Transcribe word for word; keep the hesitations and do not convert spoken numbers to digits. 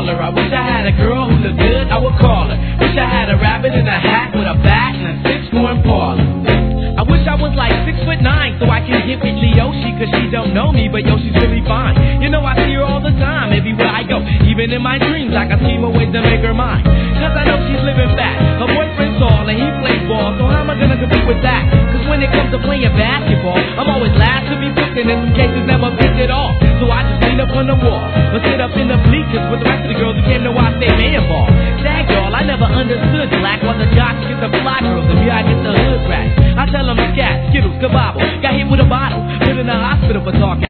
baller. I wish I had a girl who looked good, I would call her. Wish I had a rabbit in a hat with a bat and a six-four Impala. I wish I was like six foot nine so I can get with Leoshi, cause she don't know me, but yo, she's really fine. You know I see her all the time, everywhere I go. Even in my dreams, I can scheme a ways to make her mine. Cause I know she's living fat. Her boyfriend's tall and he plays ball, so how am I gonna compete with that? Cause when it comes to playing basketball, I'm always last to be picked, and in some cases never picked at all. So I just lean up on the wall, or sit up in the bleachers with the rest of the girls who came to watch they man ball. Sad y'all, I never understood black while the jocks get the fly girls and me I get the hood rats. I tell them to cat, skittles, kabobble, got hit with a bottle, put in the hospital for talking.